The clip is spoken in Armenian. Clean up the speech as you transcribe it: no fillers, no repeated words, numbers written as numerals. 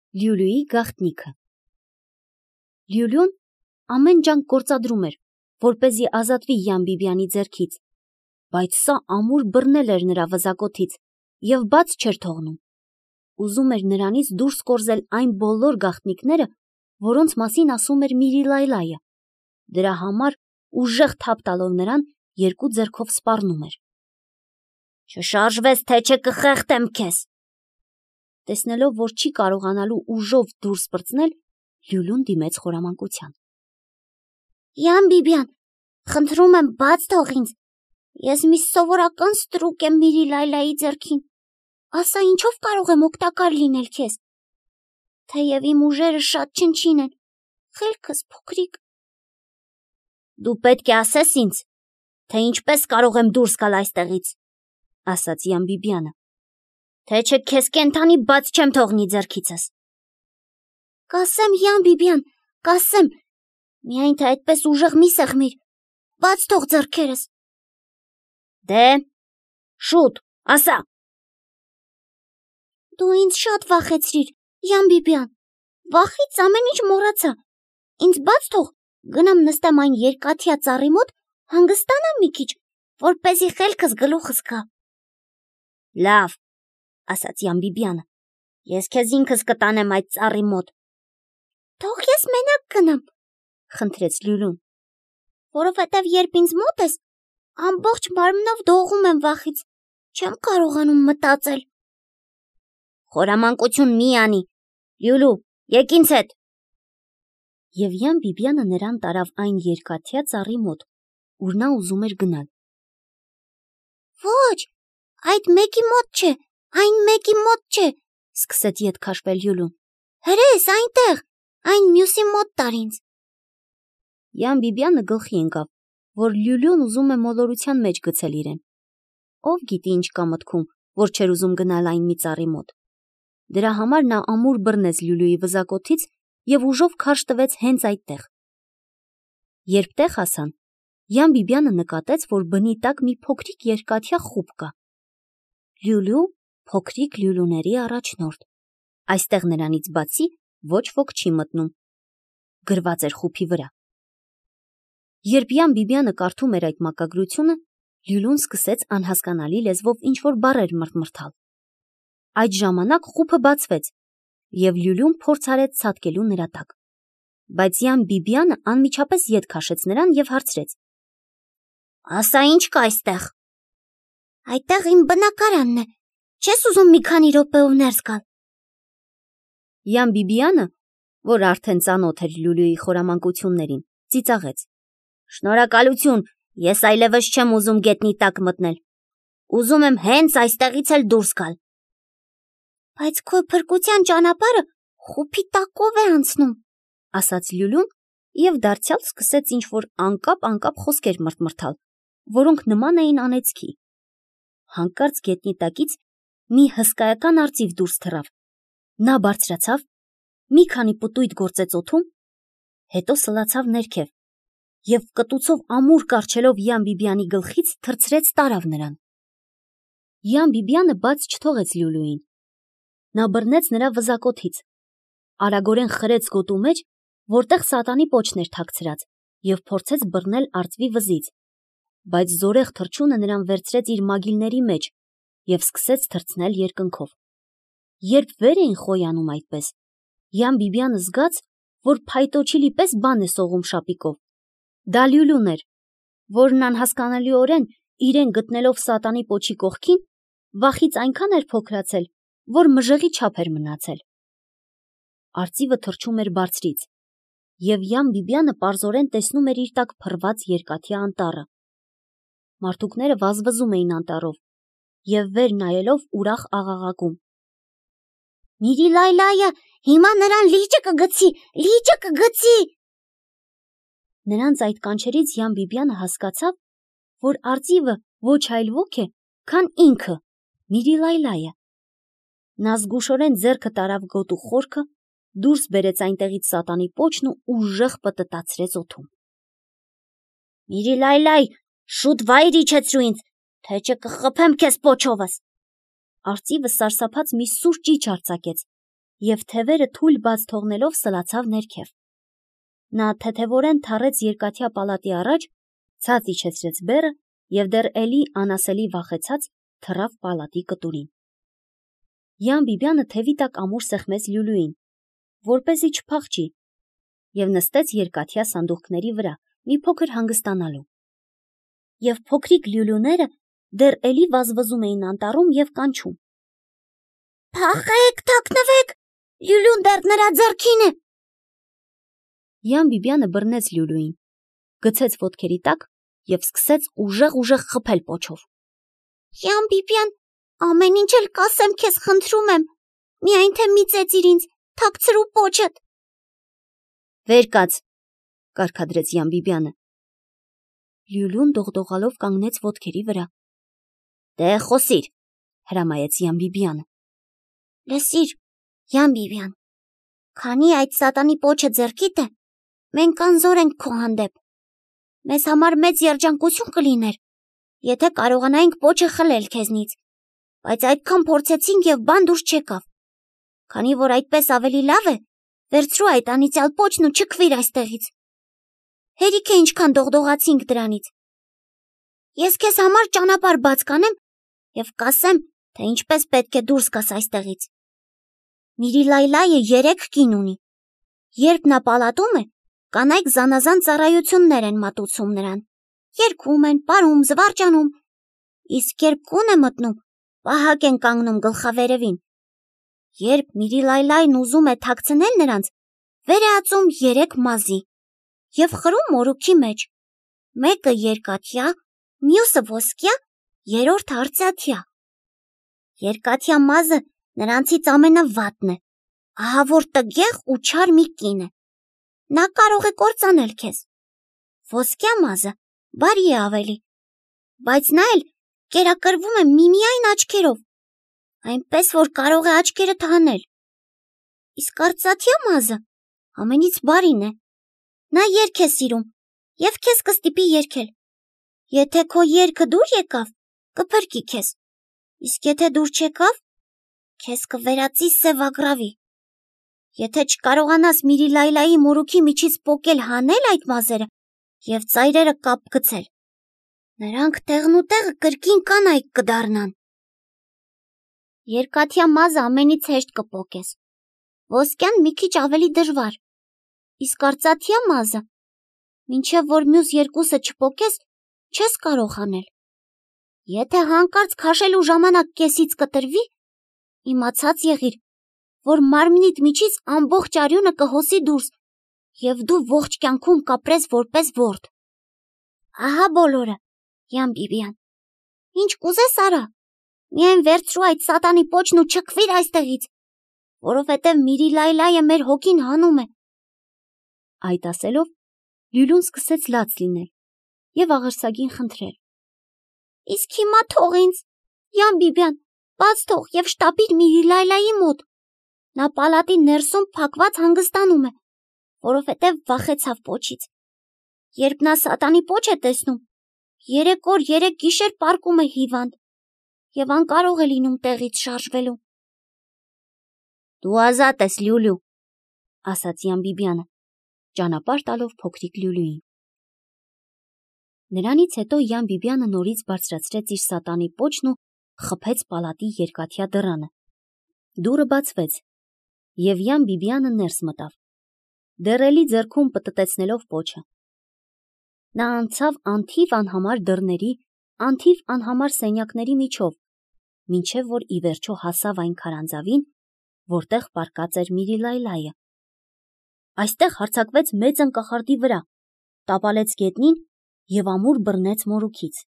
Լյուլյուի գաղտնիքը։ Լյուլյուն ամեն ջանք գործադրում էր, որպեսզի ազատվի Յան Բիբյանի ձեռքից, բայց սա ամուր բռնել էր նրա վզակոթից և բաց չէր թողնում։ Ուզում էր նրանից դուրս կորզել այն բոլոր գաղտնիքները, որոնց մասին ասում էր Միրիլայլայը։ Դրա համար ուժեղ թափ տալով նրան, երկու ձեռքով սպառնում էր։ «Չշարժվես, թե չէ կխեղդեմ քեզ»։ Տեսնելով, որ չի կարողանալու ուժով դուրս պրծնել, Լյուլյուն դիմեց խորամանկության։ Յան Բիբյան, խնդրում եմ, բաց թող ինձ։ Ես մի սովորական ստրուկ եմ Միրիլայլայի ձեռքին։ Ասա ինչով կարող եմ օգտակար լինել քեզ։ Թեև իմ ուժերը շատ չնչին են, խելքս փոքրիկ։ Դու պետք է ասես ինձ, թե ինչպես կարող եմ դուրս գալ այստեղից, ասաց Յան Բիբյանը, թե չէ քեզ կենդանի բաց չեմ թողնի ձեռքիցս։ Կասեմ, Յան Բիբյան, կասեմ, միայն թե այդպես ուժեղ մի սեղմիր, բաց թող ձեռքերս։ Դե, շուտ, ասա։ Դու ինձ շատ վախեցրիր, Յան Բիբյան, վախից ամեն ինչ մոռացա։ Ինձ բաց թող, գնամ նստեմ այն երկաթյա ծառի մոտ, հանգստանամ մի քիչ, որպեսզի խելքս գլուխս գա։ Լավ, ասաց Յան Բիբյանը, ես քեզ ինքս կտանեմ այդ ծառի մոտ։ Թող ես մենակ գնամ, խնդրեց Լյուլյուն, որովհետև երբ ինձ մոտ ես, ամբողջ մարմնով դողում եմ վախից, չեմ կարողանում մտածել։ Խորամանկություն մի անի, Լյուլու, եկ ինձ հետ։ Եվ Յան Բիբյանը նրան տարավ այն երկաթյա ծառի մոտ, ուր նա ուզում էր գնալ։ Ոչ, այդ մեկի մոտ չէ, այն մեկի մոտ չէ, սկսեց ետ քաշվել Լյուլուն։ Հրես, այնտեղ, այն մյուսի մոտ տար ինձ։ Յան Բիբյանը գլխի ընկավ, որ Լյուլյուն ուզում է մոլորության մեջ գցել իրեն։ Ով գիտի ինչ կա մտքում, որ չէր ուզում գնալ այն մի ծառի մոտ։ Դրա համար նա ամուր բռնեց Լյուլյուի վզակոթից և ուժով քարշ տվեց հենց այդտեղ։ Երբ տեղ հասան, Յան Բիբյանը նկատեց, որ բնի տակ մի փոքրիկ երկաթյա խուպ կա։ Լյուլյու փոքրիկ լյուլյուների առաջնորդ։ Այստեղ նրանից բացի ոչ ոք չի մտնում։ Գրված էր խուպի վրա։ Երբ Յան Բիբյանը կարդում էր այդ մակագրությունը, Լյուլյուն սկսեց անհասկանալի լեզվով ինչ-որ բառեր մրթմրթալ։ Այդ ժամանակ խուպը բացվեց, և Լյուլյուն փորձ արեց ցատկելու նրա տակ։ Բայց Յան Բիբյանը անմիջապես ետ քաշեց նրան և հարցրեց. Ասա ինչ կա այստեղ։ Այդտեղ իմ բնակարանն է, չես ուզում մի քանի րոպեով ներս գալ։ Յան Բիբյանը, որ արդեն ծանոթ էր Լյուլյուի խորամանկություններին, ծիծաղեց. Շնորհակալություն, ես այլևս չեմ ուզում գետնի տակ մտնել։ Ուզում եմ հենց այստեղից էլ դուրս գալ։ Բայց քո փրկության ճանապարհը խուպի տակով է անցնում, ասաց Լյուլյուն և դարձյալ սկսեց ինչ-որ անկապ խոսքեր մրթմրթալ, որոնք նման էին անեծքի։ Հանկարծ գետնի տակից մի հսկայական արծիվ դուրս թռավ։ Նա բարձրացավ, մի քանի պտույտ գործեց օդում, հետո սլացավ ներքև և կտուցով ամուր կառչելով Յան Բիբյանի գլխից թռցրեց տարավ նրան։ Յան Բիբյանը բաց չթողեց Լյուլյուին։ Նա բռնեց նրա վզակոթից, արագորեն խրեց գոտու մեջ, որտեղ սատանի պոչն էր թաքցրած, և փորձեց բռնել արծվի վզից, բայց զորեղ թռչունը նրան վերցրեց իր մագիլների մեջ և սկսեց թռցնել երկնքով։ Երբ վեր էին խոյանում այդպես, Յան Բիբյանը զգաց, որ փայտոջիլի պես բան է սողում շապիկով։ Դա Լյուլյուն էր, որն անհասկանալիորեն իրեն գտնելով սատանի պոչի կողքին, վախից այնքան էր փոքրացել, որ մժեղի չափ էր մնացել։ Արծիվը թռչում էր բարձրից, և Յան Բիբյանը պարզորեն տեսնում էր իր տակ փռված երկաթյա անտառը։ Մարդուկները վազվզում էին անտառով և վեր նայելով ուրախ աղաղակում. Միրիլայլայը հիմա նրան լիճը կգցի։ Նրանց այդ կանչերից Յան Բիբյանը հասկացավ, որ արծիվը ոչ այլ ոք է, քան ինքը, Միրիլայլայը։ Նա զգուշորեն ձեռքը տարավ գոտու խորքը, դուրս բերեց այնտեղից սատանի պոչն ու ուժեղ պտտացրեց օդում։ Միրիլայլայ, շուտ վայր իջեցրու ինձ, թե չէ կխփեմ քեզ պոչովս։ Արծիվը սարսափած մի սուր ճիչ արձակեց և թևերը թույլ բաց թողնելով սլացավ ներքև։ Նա թեթևորեն թռեց երկաթյա պալատի առաջ, ցած իջեցրեց բեռը և դեռ էլի անասելի վախեցած թռավ պալատի կտուրին։ Յան Բիբյանը թևի տակ ամուր սեղմեց Լյուլյուին, որպեսզի չփախչի, և նստեց երկաթյա սանդուղքների վրա մի փոքր հանգստանալու։ Եվ փոքրիկ լյուլյուները դեռ էլի վազվզում էին անտառում և կանչում. «Փախեք, թաքնվեք, Լյուլյուն դեռ նրա ձեռքին է»։ Յան Բիբյանը բռնեց Լյուլյուին, գցեց ոտքերի տակ և սկսեց ուժեղ խփել պոչով։ «Յան Բիբյան, ամեն ինչ էլ կասեմ քեզ, խնդրում եմ, միայն թե մի ծեծիր ինձ, թաքցրու պոչդ»։ «Վեր կաց», կարգադրեց Յան Բիբյանը։ Լյուլյուն դողդողալով կանգնեց ոտքերի վրա։ «Դե խոսիր», հրամայեց Յան Բիբյանը։ «Լսիր, Յան Բիբյան, քանի այդ սատանի պոչը ձեռքիդ է, մենք անզոր ենք քո հանդեպ։ Մեզ համար մեծ երջանկություն կլիներ, եթե կարողանայինք պոչը խլել քեզնից, բայց այդքան փորձեցինք և բան դուրս չեկավ։ Քանի որ այդպես ավելի լավ է, վերցրու այդ անիծյալ պոչն ու չքվիր այստեղից։ Հերիք է ինչքան դողդողացինք դրանից։ Ես քեզ համար ճանապարհ բաց կանեմ և կասեմ, թե ինչպես պետք է դուրս գաս այստեղից։ Միրիլայլայը 3 կին ունի։ Երբ նա պալատում է, կանայք զանազան ծառայություններ են մատուցում նրան։ Երգում են, պարում, զվարճանում։ Իսկ երբ կուն է մտնում, պահակ են կանգնում գլխավերևին։ Երբ Միրիլայլայն ուզում է թաքցնել նրանց, վեր է ածում 3 մազի և խրում մորուքի մեջ։ Մեկը երկաթյա, մյուսը ոսկյա, երրորդը արծաթյա։ Երկաթյա մազը նրանցից ամենավատն է, ահավոր տգեղ ու չար մի կին է։ Նա կարող է կործանել քեզ։ Ոսկյա մազը բարի է ավելի, բայց նա էլ կերակրվում է միմիայն աչքերով, այնպես որ կարող է աչքերդ հանել։ Իսկ արծաթյա մազը ամենից բարին է։ Նա երգ է սիրում և քեզ կստիպի երգել։ Եթե քո երգը դուր եկավ, կփրկի քեզ, իսկ եթե դուր չեկավ, քեզ կվերածի սևագրավի։ Եթե չկարողանաս Միրիլայլայի մորուքի միջից պոկել հանել այդ մազերը և ծայրերը կապ գցել, նրանք տեղնուտեղը կրկին կանայք կդառնան։ Երկաթյա մազը ամենից հեշտ կպոկես, ոսկյան մի քիչ ավելի դժվար, իսկ արծաթյա մազը, մինչև որ մյուս երկուսը չպոկես, չես կարող հանել։ Եթե հանկարծ քաշելու ժամանակ կեսից կտրվի, իմացած եղիր, որ մարմնիդ միջից ամբողջ արյունը կհոսի դուրս և դու ողջ կյանքում կապրես որպես ворդ։ Ահա բոլորը, Յան Բիբյան։ Ինչ կուզես արա, միայն վերցրու այդ սատանի պոչն ու չքվիր այստեղից, որովհետև Միրիլայլայը մեր հոգին հանում է։ Այդ ասելով, Լյուլյուն սկսեց լաց լինել և աղերսագին խնդրել. Իսկ հիմա թող ինձ, Յան Բիբյան, բաց թող և շտապիր Միրիլայլայի մոտ։ Նա պալատի ներսում փակված հանգստանում է, որովհետև վախեցավ պոչից։ Երբ նա սատանի պոչ է տեսնում, 3 օր 3 գիշեր պառկում է հիվանդ և անկարող է լինում տեղից շարժվելու։ Դու ազատ ես, Լյուլյու, ասաց Յան Բիբյանը, ճանապարհ տալով փոքրիկ Լյուլյուին։ Նրանից հետո Յան Բիբյանը նորից բարձրացրեց իր սատանի պոչն ու խփեց պալատի երկաթյա դռանը։ Դուռը բացվեց, և Յան Բիբյանը ներս մտավ, դեռ էլի ձեռքում պտտեցնելով պոչը։ Նա անցավ անթիվ անհամար դռների, անթիվ անհամար սենյակների միջով, մինչև որ ի վերջո հասավ այն քարանձավին, որտեղ պառկած էր Միրիլայլայը։ Այստեղ հարձակվեց մեծ ընկախարդի վրա, տապալեց գետնին և ամուր բռնեց մորուքից։